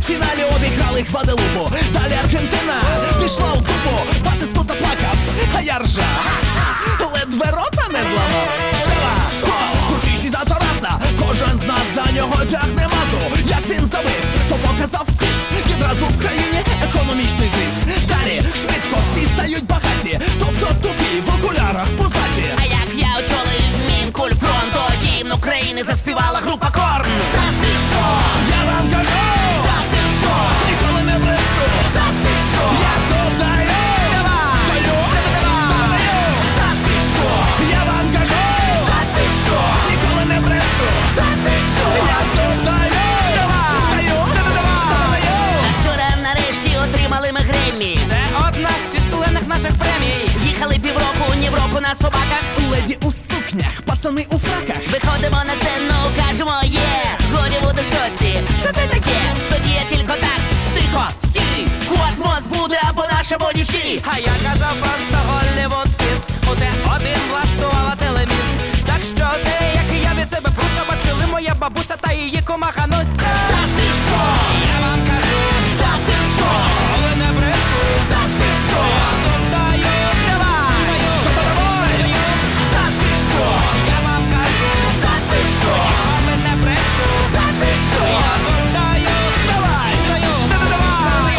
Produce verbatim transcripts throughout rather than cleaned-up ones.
чвертьфіналі обіграли Гваделупу. Далі Аргентина пішла у дупу. Батистута плакав, а я ржав. Ледве рота не зламав. Жива, гол, крутіший за Тараса. Кожен з нас за нього тягне мазу. Як він забив, то показав піс. Відразу в країні економічний зріст. Далі швидко всі стають багаті. Тобто тупі в окулярах пузаті. А як я очолив Мінкульпром, то гімн України заспівала група Корн. Та ти що? Я вам кажу, Та ти що? ніколи не брешу. Та ти що? Я завдаю, Давай! даю, даю. Та ти що? Я вам кажу, Та ти що? ніколи не брешу. Та ти що? Я завдаю, даю, даю. А вчора нарешті отримали ми Греммі. Це одна з численних наших премій. Їхали півроку, ні в року на собаках. Леді у сукнях, пацани у фраках. Виходимо на сцену, кажемо є. Голлівуд у шоці. Що це таке? Тоді я тільки так. Тихо, стій! Космос буде або наш, або нічий. А я казав просто Голлівуд піс. У те один влаштувала телеміст. Так що ти, як і я від себе пруся, бачили моя бабуся та її кумаха Нуся. Та ти що? Я вам кажу, Та ти що? коли не брешу. Та ти що? Я завдаю, Давай! давай! Та ти що? Я вам кажу, Та ти що? коли не брешу. Та ти що? Я завдаю, Давай, даю, давай.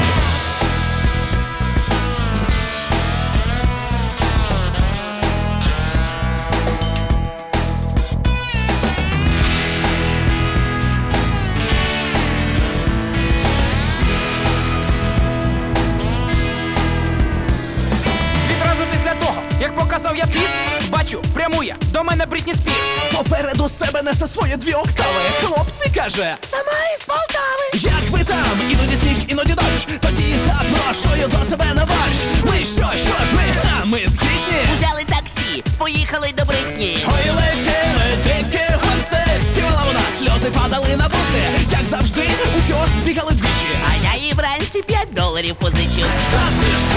Відразу після того, як показав я піс, бачу, прямує до мене Брітні Спірс. Попереду себе несе свої дві октави. Хлопці, каже, Сама із Полтави. як ви там? Іноді сніг, іноді дощ. Тоді запрошую до себе на борщ. Ми що, що ж ми? А ми згідні. Взяли таксі, поїхали до Бритні. Ой, летіли дикі гуси. Співала вона, сльози падали на буси. Як завжди, у кіоск бігали двічі. А я їй вранці п'ять доларів позичив. Та ти